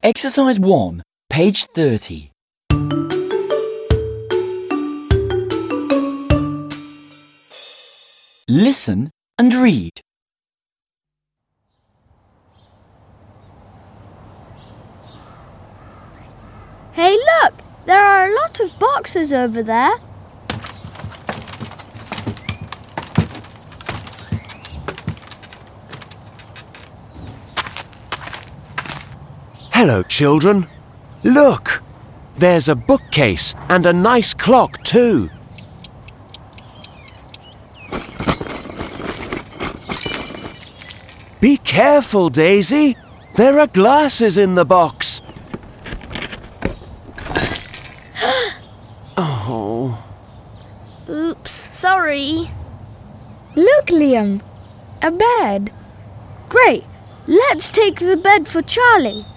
Exercise 1, page 30. Listen and read. Hey, look! There are a lot of boxes over there. Hello, children. Look! There's a bookcase and a nice clock too. Be careful, Daisy. There are glasses in the box. Oh. Oops, sorry. Look, Liam, a bed. Great. Let's take the bed for Charlie.